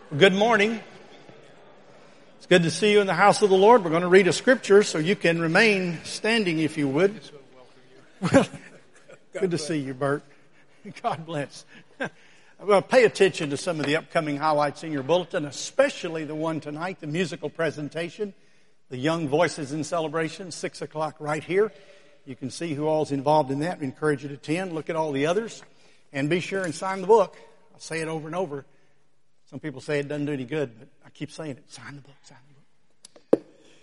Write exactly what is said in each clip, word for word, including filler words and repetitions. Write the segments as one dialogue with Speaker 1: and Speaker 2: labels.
Speaker 1: Good morning. It's good to see you in the house of the Lord. We're going to read a scripture, so you can remain standing if you would. Well, good to see you, Bert. God bless. Well, pay attention to some of the upcoming highlights in your bulletin, especially the one tonight, the musical presentation, the Young Voices in Celebration, six o'clock right here. You can see who all's involved in that. We encourage you to attend. Look at all the others. And be sure and sign the book. I'll say it over and over. Some people say it doesn't do any good, but I keep saying it. Sign the book, sign the book.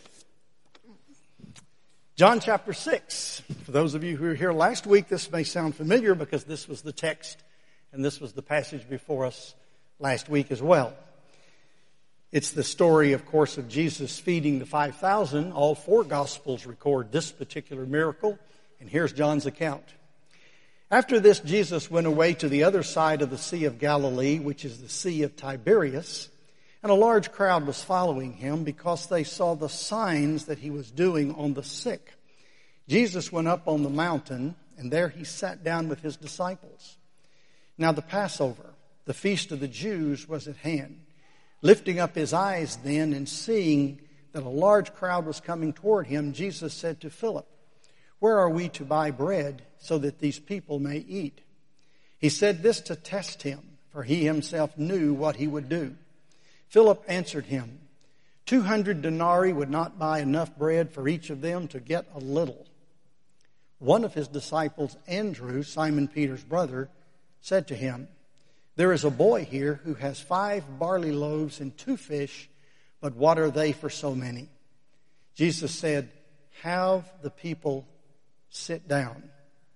Speaker 1: John chapter six. For those of you who were here last week, this may sound familiar because this was the text and this was the passage before us last week as well. It's the story, of course, of Jesus feeding the five thousand. All four Gospels record this particular miracle, and here's John's account. After this, Jesus went away to the other side of the Sea of Galilee, which is the Sea of Tiberias, and a large crowd was following him because they saw the signs that he was doing on the sick. Jesus went up on the mountain, and there he sat down with his disciples. Now the Passover, the feast of the Jews, was at hand. Lifting up his eyes then and seeing that a large crowd was coming toward him, Jesus said to Philip, "Where are we to buy bread so that these people may eat?" He said this to test him, for he himself knew what he would do. Philip answered him, Two hundred denarii would not buy enough bread for each of them to get a little. One of his disciples, Andrew, Simon Peter's brother, said to him, "There is a boy here who has five barley loaves and two fish, but what are they for so many?" Jesus said, "Have the people sit down."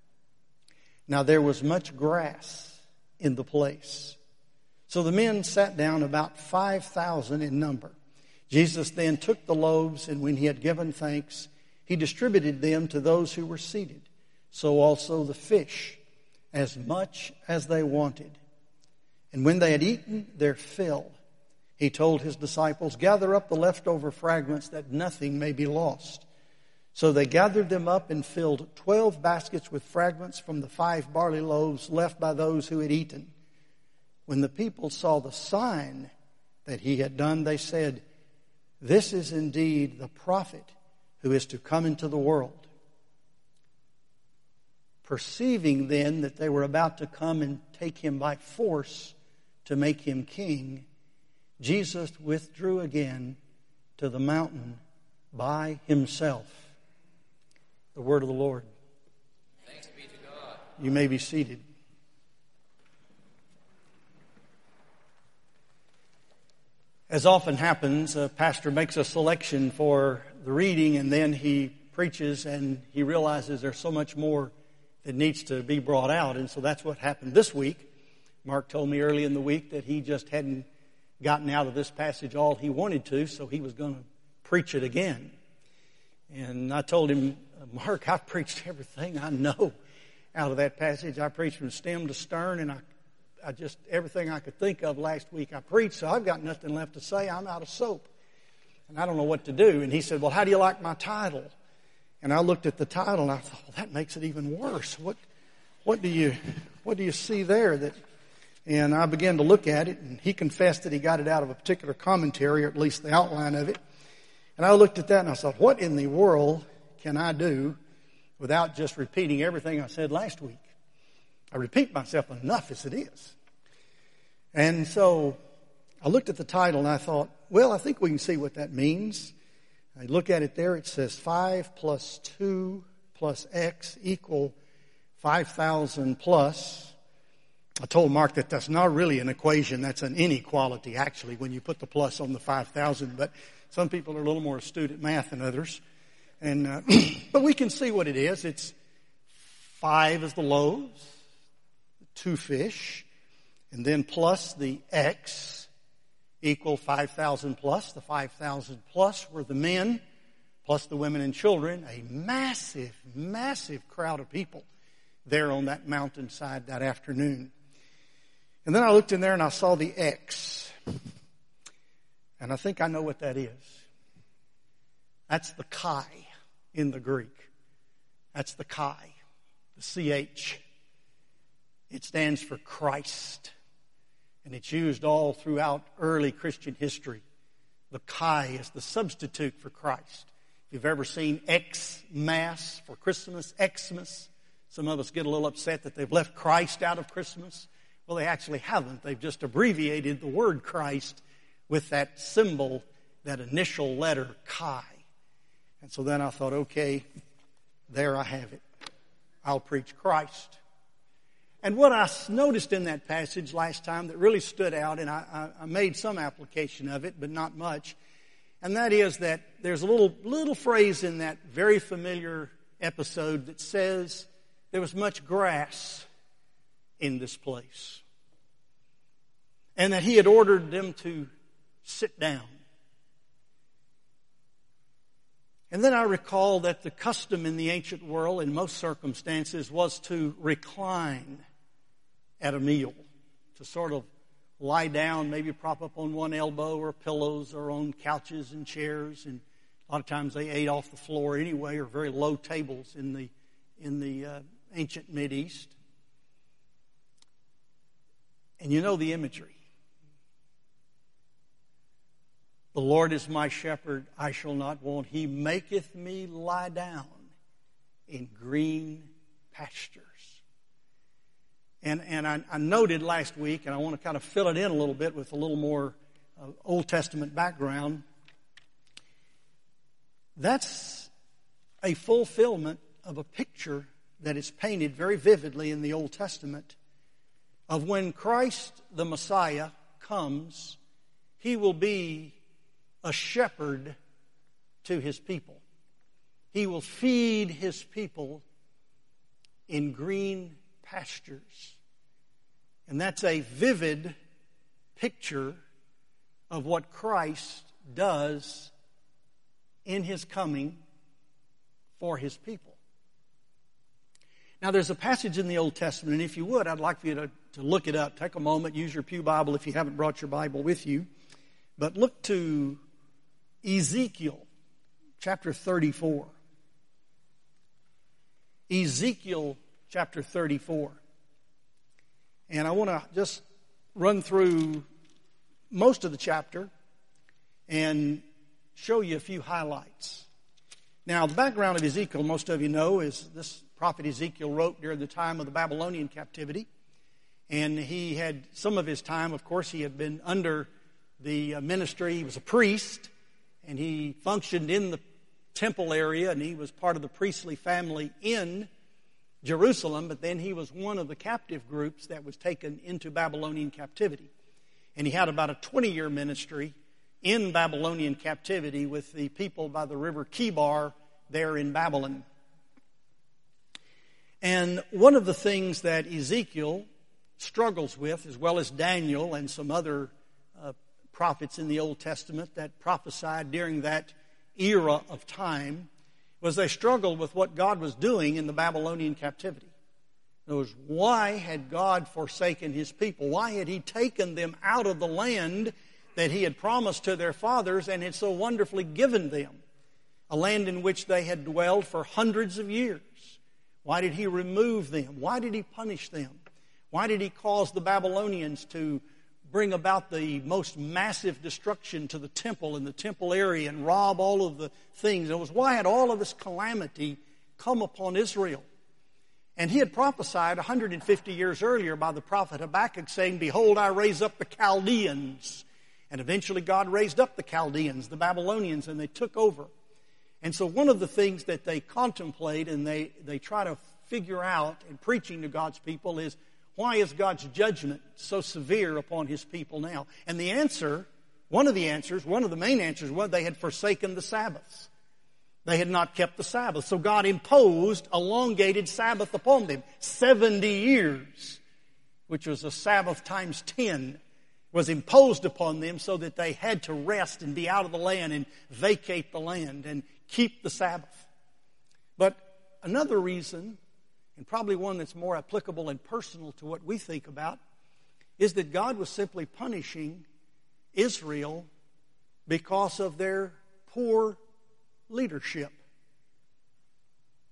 Speaker 1: Now there was much grass in the place. So the men sat down, about five thousand in number. Jesus then took the loaves, and when he had given thanks, he distributed them to those who were seated. So also the fish, as much as they wanted. And when they had eaten their fill, he told his disciples, "Gather up the leftover fragments that nothing may be lost." So they gathered them up and filled twelve baskets with fragments from the five barley loaves left by those who had eaten. When the people saw the sign that he had done, they said, "This is indeed the prophet who is to come into the world." Perceiving then that they were about to come and take him by force to make him king, Jesus withdrew again to the mountain by himself. The word of the Lord.
Speaker 2: Thanks be to God.
Speaker 1: You may be seated. As often happens, a pastor makes a selection for the reading and then he preaches and he realizes there's so much more that needs to be brought out. And so that's what happened this week. Mark told me early in the week that he just hadn't gotten out of this passage all he wanted to, so he was going to preach it again. And I told him, "Mark, I've preached everything I know out of that passage. I preached from stem to stern, and I, I just, everything I could think of last week I preached, so I've got nothing left to say. I'm out of soap. And I don't know what to do." And he said, "Well, how do you like my title?" And I looked at the title, and I thought, well, that makes it even worse. What, what do you, what do you see there that... And I began to look at it, and he confessed that he got it out of a particular commentary, or at least the outline of it. And I looked at that, and I thought, what in the world can I do without just repeating everything I said last week? I repeat myself enough as it is. And so I looked at the title, and I thought, well, I think we can see what that means. I look at it there. It says five plus two plus X equal five thousand plus. I told Mark that that's not really an equation. That's an inequality, actually, when you put the plus on the five thousand. But some people are a little more astute at math than others. And uh, but we can see what it is. It's five is the loaves, two fish, and then plus the X equal five thousand plus. The five thousand plus were the men, plus the women and children. A massive, massive crowd of people there on that mountainside that afternoon. And then I looked in there and I saw the X. And I think I know what that is. That's the chi in the Greek. That's the chi, the C H. It stands for Christ. And it's used all throughout early Christian history. The Chi is the substitute for Christ. If you've ever seen Xmas for Christmas, Xmas, some of us get a little upset that they've left Christ out of Christmas. Well, they actually haven't. They've just abbreviated the word Christ with that symbol, that initial letter, Chi. And so then I thought, okay, there I have it. I'll preach Christ. And what I noticed in that passage last time that really stood out, and I, I made some application of it, but not much, and that is that there's a little, little phrase in that very familiar episode that says there was much grass in this place. And that he had ordered them to sit down. And then I recall that the custom in the ancient world, in most circumstances, was to recline at a meal, to sort of lie down, maybe prop up on one elbow or pillows or on couches and chairs. And a lot of times they ate off the floor anyway, or very low tables in the in the uh, ancient Mideast. And you know the imagery. The Lord is my shepherd, I shall not want. He maketh me lie down in green pastures. And, and I, I noted last week, and I want to kind of fill it in a little bit with a little more uh, Old Testament background. That's a fulfillment of a picture that is painted very vividly in the Old Testament of when Christ the Messiah comes, He will be a shepherd to His people. He will feed His people in green pastures. And that's a vivid picture of what Christ does in His coming for His people. Now there's a passage in the Old Testament, and if you would, I'd like for you to, to look it up. Take a moment, use your pew Bible if you haven't brought your Bible with you. But look to Ezekiel chapter thirty-four. Ezekiel chapter thirty-four. And I want to just run through most of the chapter and show you a few highlights. Now, the background of Ezekiel, most of you know, is this prophet Ezekiel wrote during the time of the Babylonian captivity. And he had, some of his time, of course, he had been under the ministry. He was a priest, and he functioned in the temple area, and he was part of the priestly family in Jerusalem, but then he was one of the captive groups that was taken into Babylonian captivity. And he had about a twenty-year ministry in Babylonian captivity with the people by the river Kibar there in Babylon. And one of the things that Ezekiel struggles with, as well as Daniel and some other uh, prophets in the Old Testament that prophesied during that era of time, was they struggled with what God was doing in the Babylonian captivity. In other words, why had God forsaken His people? Why had He taken them out of the land that He had promised to their fathers and had so wonderfully given them? A land in which they had dwelled for hundreds of years. Why did He remove them? Why did He punish them? Why did He cause the Babylonians to bring about the most massive destruction to the temple and the temple area and rob all of the things? It was why had all of this calamity come upon Israel? And he had prophesied one hundred fifty years earlier by the prophet Habakkuk saying, "Behold, I raise up the Chaldeans." And eventually God raised up the Chaldeans, the Babylonians, and they took over. And so one of the things that they contemplate and they, they try to figure out in preaching to God's people is, why is God's judgment so severe upon His people now? And the answer, one of the answers, one of the main answers was they had forsaken the Sabbaths. They had not kept the Sabbath. So God imposed elongated Sabbath upon them. seventy years, which was a Sabbath times ten, was imposed upon them so that they had to rest and be out of the land and vacate the land and keep the Sabbath. But another reason, and probably one that's more applicable and personal to what we think about, is that God was simply punishing Israel because of their poor leadership.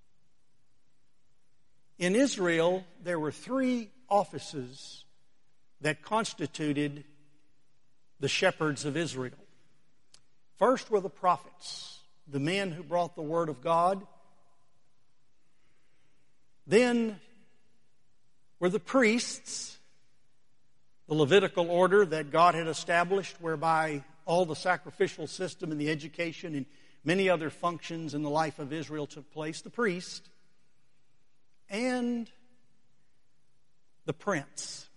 Speaker 1: In Israel, there were three offices that constituted the shepherds of Israel. First were the prophets, the men who brought the word of God. Then were the priests, the Levitical order that God had established, whereby all the sacrificial system and the education and many other functions in the life of Israel took place. The priest and the prince,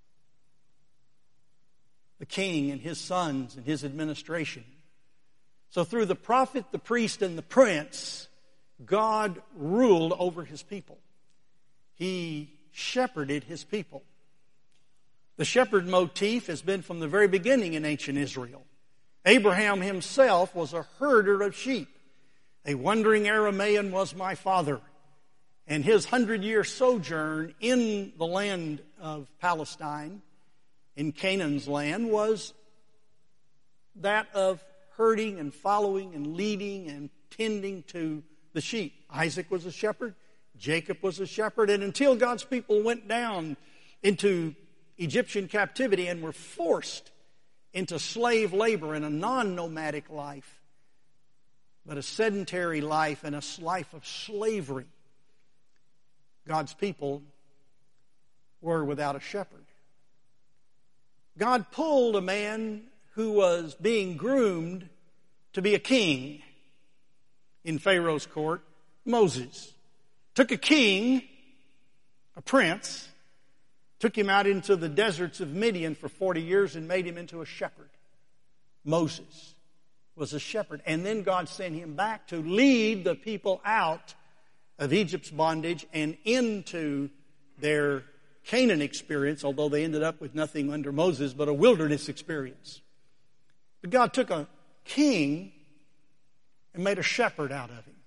Speaker 1: the king and his sons and his administration. So through the prophet, the priest, and the prince, God ruled over his people. He shepherded his people. The shepherd motif has been from the very beginning in ancient Israel. Abraham himself was a herder of sheep. A wandering Aramaean was my father. And his hundred-year sojourn in the land of Palestine, in Canaan's land, was that of herding and following and leading and tending to the sheep. Isaac was a shepherd. Jacob was a shepherd. And until God's people went down into Egyptian captivity and were forced into slave labor and a non-nomadic life, but a sedentary life and a life of slavery, God's people were without a shepherd. God pulled a man who was being groomed to be a king in Pharaoh's court, Moses. Took a king, a prince, took him out into the deserts of Midian for forty years and made him into a shepherd. Moses was a shepherd. And then God sent him back to lead the people out of Egypt's bondage and into their Canaan experience, although they ended up with nothing under Moses but a wilderness experience. But God took a king and made a shepherd out of him.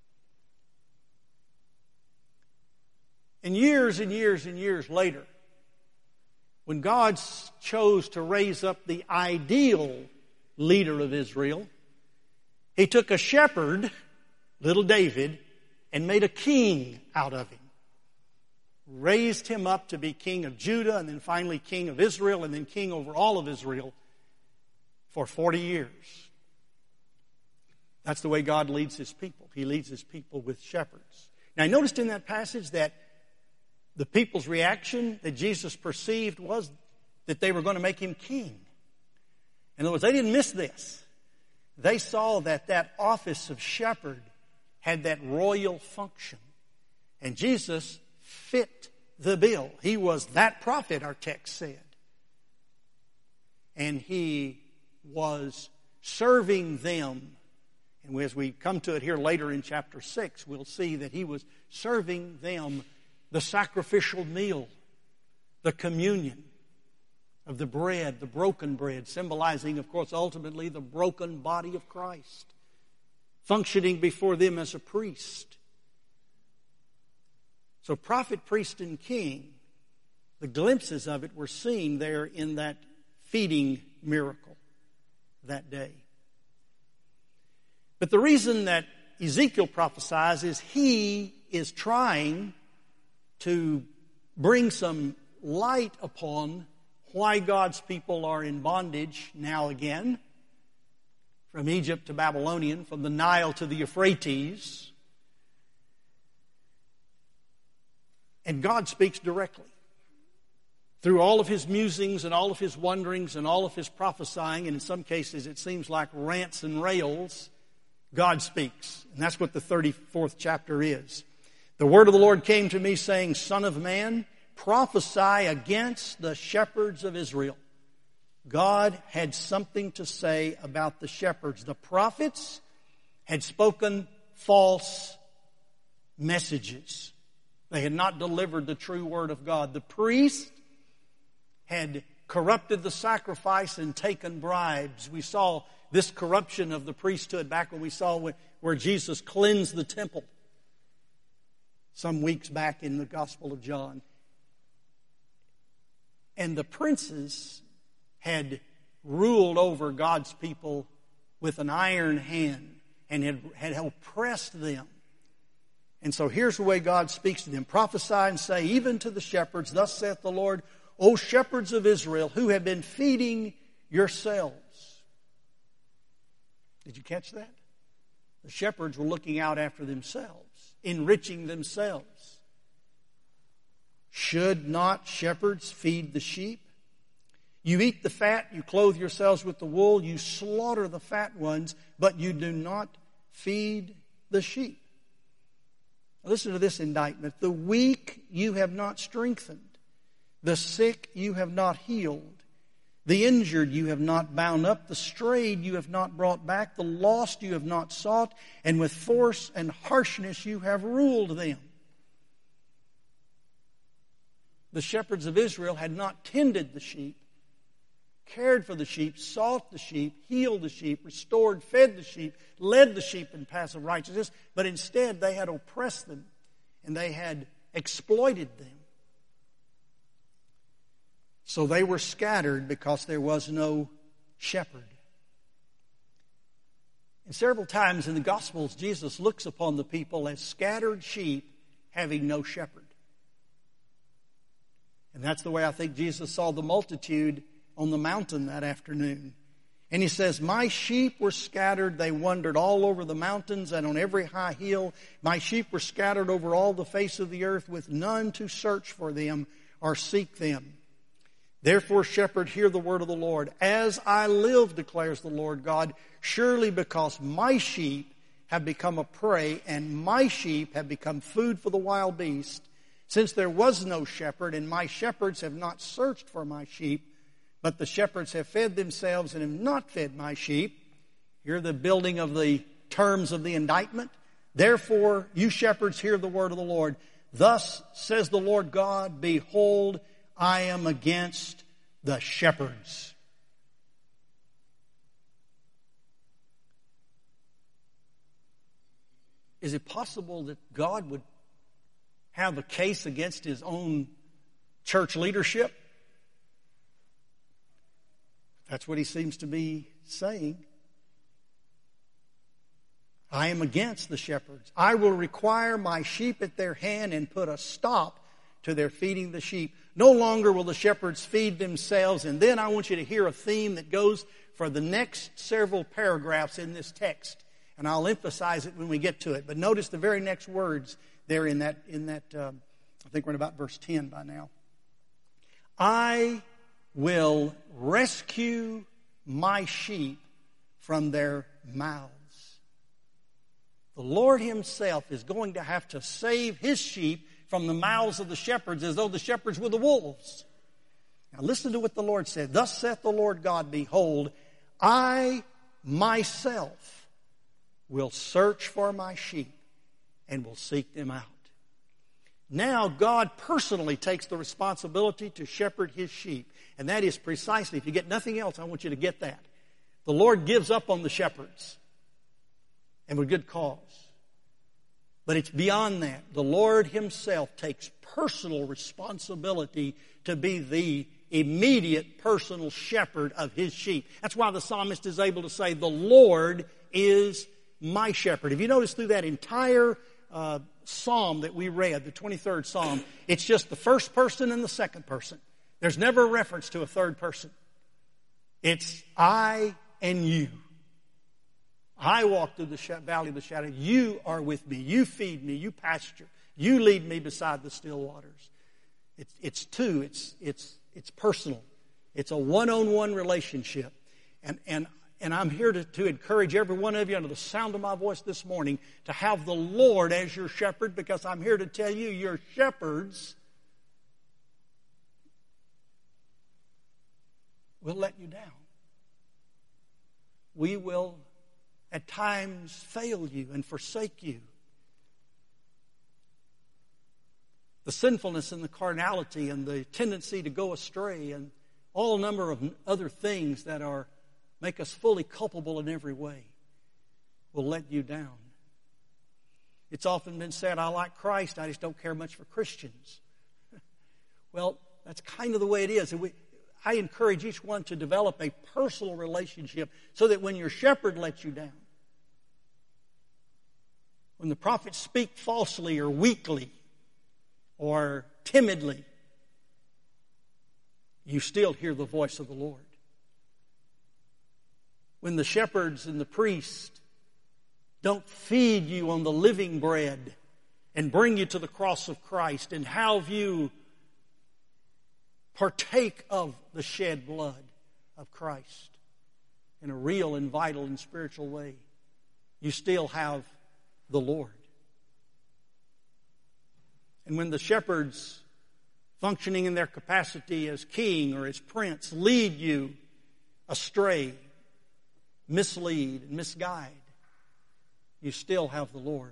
Speaker 1: And years and years and years later, when God chose to raise up the ideal leader of Israel, He took a shepherd, little David, and made a king out of him. Raised him up to be king of Judah, and then finally king of Israel, and then king over all of Israel for forty years. That's the way God leads His people. He leads His people with shepherds. Now, I noticed in that passage that the people's reaction that Jesus perceived was that they were going to make Him king. In other words, they didn't miss this. They saw that that office of shepherd had that royal function. And Jesus fit the bill. He was that prophet, our text said. And He was serving them. And as we come to it here later in chapter six, we'll see that He was serving them the sacrificial meal, the communion of the bread, the broken bread, symbolizing, of course, ultimately the broken body of Christ, functioning before them as a priest. So prophet, priest, and king, the glimpses of it were seen there in that feeding miracle that day. But the reason that Ezekiel prophesies is he is trying to bring some light upon why God's people are in bondage now again, from Egypt to Babylonian, from the Nile to the Euphrates. And God speaks directly. Through all of His musings and all of His wonderings and all of His prophesying, and in some cases it seems like rants and rails, God speaks. And that's what the thirty-fourth chapter is. The word of the Lord came to me saying, Son of man, prophesy against the shepherds of Israel. God had something to say about the shepherds. The prophets had spoken false messages. They had not delivered the true word of God. The priest had corrupted the sacrifice and taken bribes. We saw this corruption of the priesthood back when we saw where Jesus cleansed the temple some weeks back in the Gospel of John. And the princes had ruled over God's people with an iron hand and had, had oppressed them. And so here's the way God speaks to them. Prophesy and say, even to the shepherds, thus saith the Lord, O shepherds of Israel, who have been feeding yourselves. Did you catch that? The shepherds were looking out after themselves, enriching themselves. Should not shepherds feed the sheep? You eat the fat, you clothe yourselves with the wool, you slaughter the fat ones, but you do not feed the sheep. Now listen to this indictment. The weak you have not strengthened. The sick you have not healed. The injured you have not bound up. The strayed you have not brought back. The lost you have not sought. And with force and harshness you have ruled them. The shepherds of Israel had not tended the sheep, cared for the sheep, sought the sheep, healed the sheep, restored, fed the sheep, led the sheep in paths of righteousness, but instead they had oppressed them and they had exploited them. So they were scattered because there was no shepherd. And several times in the Gospels, Jesus looks upon the people as scattered sheep having no shepherd. And that's the way I think Jesus saw the multitude on the mountain that afternoon. And he says, my sheep were scattered. They wandered all over the mountains and on every high hill. My sheep were scattered over all the face of the earth with none to search for them or seek them. Therefore, shepherd, hear the word of the Lord. As I live, declares the Lord God, surely because my sheep have become a prey and my sheep have become food for the wild beast, since there was no shepherd and my shepherds have not searched for my sheep, but the shepherds have fed themselves and have not fed my sheep. Hear the building of the terms of the indictment. Therefore, you shepherds, hear the word of the Lord. Thus says the Lord God, behold, I am against the shepherds. Is it possible that God would have a case against His own church leadership? That's what He seems to be saying. I am against the shepherds. I will require my sheep at their hand and put a stop to their feeding the sheep. No longer will the shepherds feed themselves. And then I want you to hear a theme that goes for the next several paragraphs in this text. And I'll emphasize it when we get to it. But notice the very next words there in that, in that um, I think we're in about verse ten by now. I will rescue my sheep from their mouths. The Lord Himself is going to have to save His sheep from the mouths of the shepherds as though the shepherds were the wolves. Now listen to what the Lord said. Thus saith the Lord God, behold, I myself will search for my sheep and will seek them out. Now God personally takes the responsibility to shepherd His sheep. And that is precisely, if you get nothing else, I want you to get that. The Lord gives up on the shepherds. And with good cause. But it's beyond that. The Lord Himself takes personal responsibility to be the immediate personal shepherd of His sheep. That's why the psalmist is able to say, the Lord is my shepherd. If you notice through that entire uh, psalm that we read, the twenty-third psalm, it's just the first person and the second person. There's never a reference to a third person. It's I and you. I walk through the valley of the shadow. You are with me. You feed me. You pasture. You lead me beside the still waters. It's, it's two. It's, it's, it's personal. It's a one-on-one relationship. And, and, and I'm here to, to encourage every one of you under the sound of my voice this morning to have the Lord as your shepherd, because I'm here to tell you your shepherds will let you down. We will at times fail you and forsake you. The sinfulness and the carnality and the tendency to go astray and all number of other things that are make us fully culpable in every way will let you down. It's often been said, I like Christ, I just don't care much for Christians. Well, that's kind of the way it is. We, I encourage each one to develop a personal relationship so that when your shepherd lets you down, when the prophets speak falsely or weakly or timidly, you still hear the voice of the Lord. When the shepherds and the priests don't feed you on the living bread and bring you to the cross of Christ and have you partake of the shed blood of Christ in a real and vital and spiritual way, you still have the Lord. And when the shepherds, functioning in their capacity as king or as prince, lead you astray, mislead and misguide, you still have the Lord.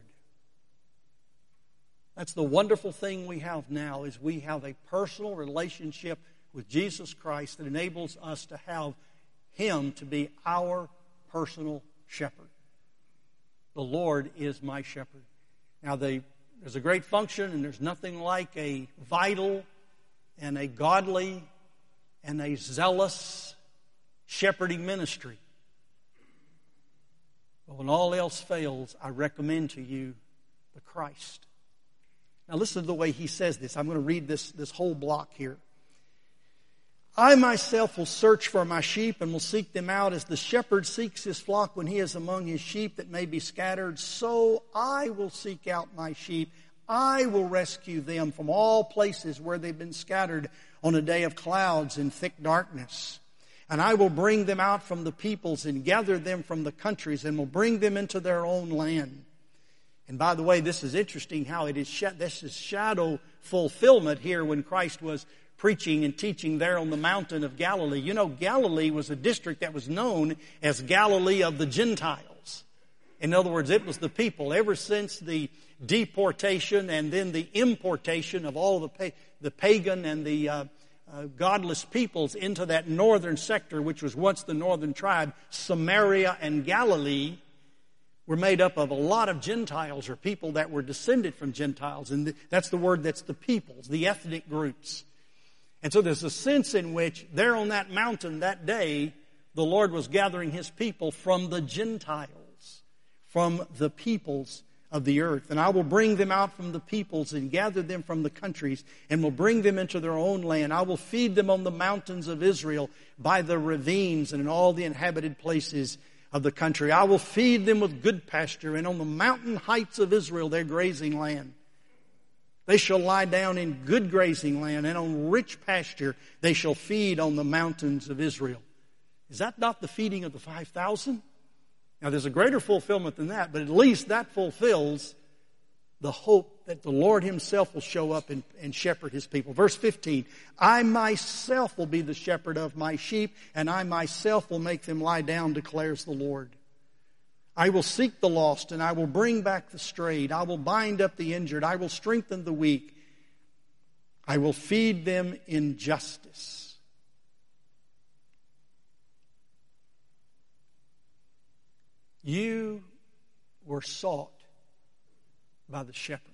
Speaker 1: That's the wonderful thing we have now, is we have a personal relationship with Jesus Christ that enables us to have Him to be our personal shepherd. The Lord is my shepherd. Now, the, there's a great function, and there's nothing like a vital and a godly and a zealous shepherding ministry. But when all else fails, I recommend to you the Christ. Now listen to the way he says this. I'm going to read this, this whole block here. I myself will search for my sheep and will seek them out as the shepherd seeks his flock when he is among his sheep that may be scattered. So I will seek out my sheep. I will rescue them from all places where they've been scattered on a day of clouds and thick darkness. And I will bring them out from the peoples and gather them from the countries and will bring them into their own land. And by the way, this is interesting how it is, this is shadow fulfillment here when Christ was preaching and teaching there on the mountain of Galilee. You know, Galilee was a district that was known as Galilee of the Gentiles. In other words, it was the people. Ever since the deportation and then the importation of all the, pa- the pagan and the uh, uh, godless peoples into that northern sector, which was once the northern tribe, Samaria and Galilee, were made up of a lot of Gentiles, or people that were descended from Gentiles. And that's the word, that's the peoples, the ethnic groups. And so there's a sense in which there on that mountain that day, the Lord was gathering His people from the Gentiles, from the peoples of the earth. And I will bring them out from the peoples and gather them from the countries and will bring them into their own land. I will feed them on the mountains of Israel, by the ravines and in all the inhabited places of the country. I will feed them with good pasture, and on the mountain heights of Israel, their grazing land. They shall lie down in good grazing land, and on rich pasture they shall feed on the mountains of Israel. Is that not the feeding of the five thousand? Now there's a greater fulfillment than that, but at least that fulfills the hope that the Lord Himself will show up and, and shepherd His people. Verse fifteen, I myself will be the shepherd of my sheep, and I myself will make them lie down, declares the Lord. I will seek the lost, and I will bring back the strayed. I will bind up the injured. I will strengthen the weak. I will feed them in justice. You were sought by the shepherd.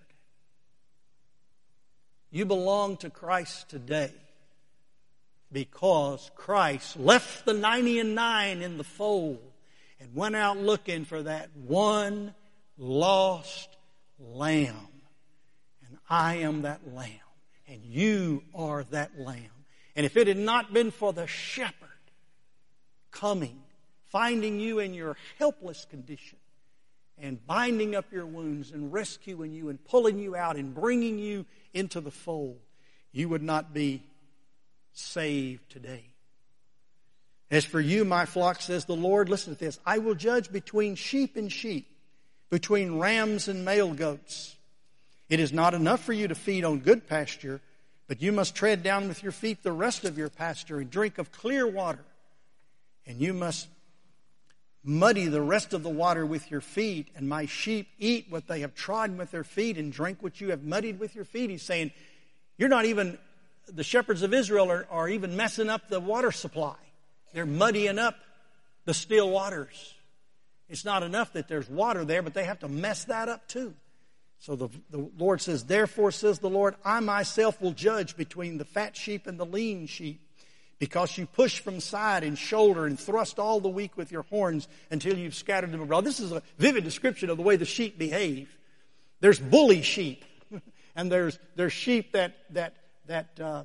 Speaker 1: You belong to Christ today because Christ left the ninety and nine in the fold and went out looking for that one lost lamb. And I am that lamb, and you are that lamb. And if it had not been for the shepherd coming, finding you in your helpless condition, and binding up your wounds and rescuing you and pulling you out and bringing you into the fold, you would not be saved today. As for you, my flock, says the Lord, listen to this, I will judge between sheep and sheep, between rams and male goats. It is not enough for you to feed on good pasture, but you must tread down with your feet the rest of your pasture and drink of clear water. And you must muddy the rest of the water with your feet, and my sheep eat what they have trodden with their feet and drink what you have muddied with your feet. He's saying, you're not even, the shepherds of Israel are, are even messing up the water supply. They're muddying up the still waters. It's not enough that there's water there, but they have to mess that up too. So the, the Lord says, therefore, says the Lord, I myself will judge between the fat sheep and the lean sheep, because you push from side and shoulder and thrust all the weak with your horns until you've scattered them abroad. This is a vivid description of the way the sheep behave. There's bully sheep, and there's there's sheep that that that uh,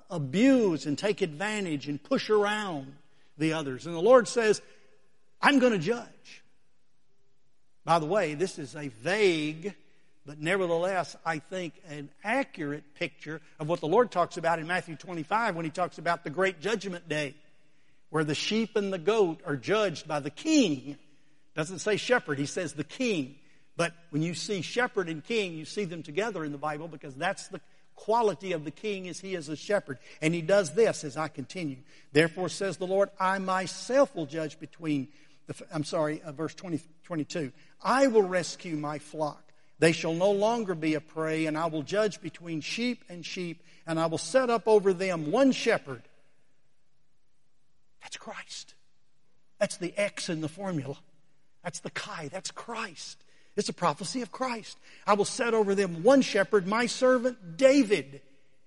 Speaker 1: abuse and take advantage and push around the others. And the Lord says, I'm going to judge. By the way, this is a vague, but nevertheless, I think, an accurate picture of what the Lord talks about in Matthew twenty-five when He talks about the great judgment day, where the sheep and the goat are judged by the king. Doesn't say shepherd, He says the king. But when you see shepherd and king, you see them together in the Bible, because that's the quality of the king, is He is a shepherd. And He does this as I continue. Therefore says the Lord, I myself will judge between, the, I'm sorry, uh, verse twenty, twenty-two. I will rescue my flock. They shall no longer be a prey, and I will judge between sheep and sheep, and I will set up over them one shepherd. That's Christ. That's the X in the formula. That's the Chi. That's Christ. It's a prophecy of Christ. I will set over them one shepherd, my servant David.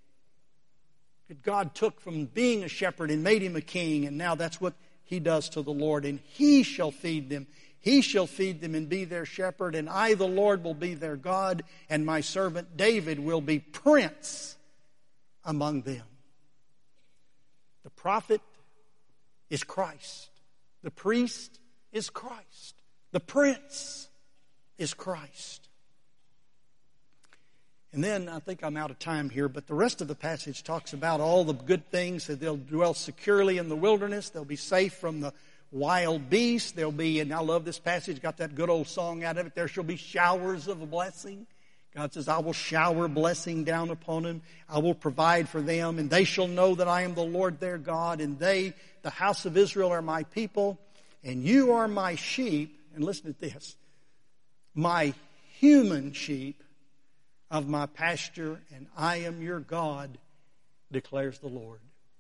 Speaker 1: God took from being a shepherd and made him a king, and now that's what He does to the Lord. And He shall feed them. He shall feed them and be their shepherd, and I, the Lord, will be their God, and my servant David will be prince among them. The prophet is Christ. The priest is Christ. The prince is Christ. And then, I think I'm out of time here, but the rest of the passage talks about all the good things, that they'll dwell securely in the wilderness. They'll be safe from the wild beasts. There'll be, and I love this passage, got that good old song out of it, there shall be showers of a blessing. God says, I will shower blessing down upon them. I will provide for them, and they shall know that I am the Lord their God, and they, the house of Israel, are my people, and you are my sheep. And listen to this, my human sheep of my pasture, and I am your God, declares the Lord.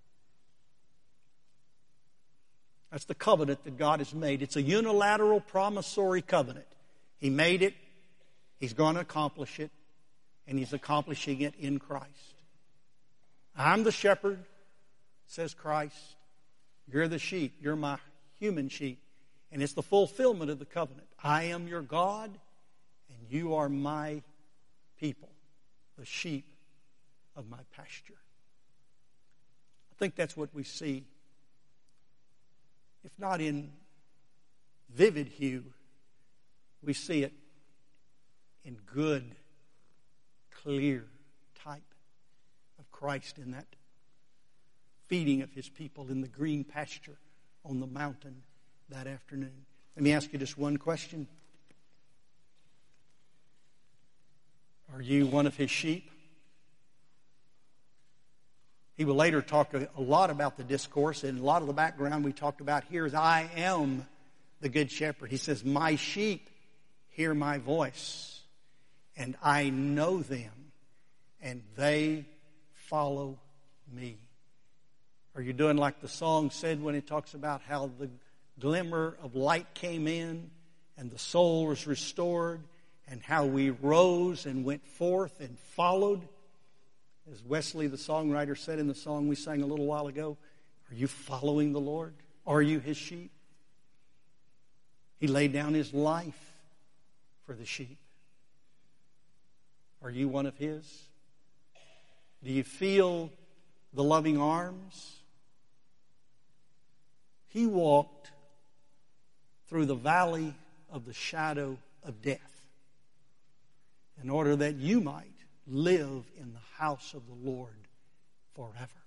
Speaker 1: That's the covenant that God has made. It's a unilateral promissory covenant. He made it. He's going to accomplish it. And He's accomplishing it in Christ. I'm the shepherd, says Christ. You're the sheep. You're my human sheep. And it's the fulfillment of the covenant. I am your God, and you are my people, the sheep of my pasture. I think that's what we see, if not in vivid hue, we see it in good, clear type of Christ in that feeding of His people in the green pasture on the mountain that afternoon. Let me ask you just one question. Are you one of His sheep? He will later talk a lot about the discourse, and a lot of the background we talked about here is I am the good shepherd. He says, my sheep hear my voice, and I know them, and they follow me. Are you doing like the song said when it talks about how the glimmer of light came in and the soul was restored, and how we rose and went forth and followed? As Wesley, the songwriter, said in the song we sang a little while ago, are you following the Lord? Are you His sheep? He laid down His life for the sheep. Are you one of His? Do you feel the loving arms? He walked through the valley of the shadow of death in order that you might live in the house of the Lord forever.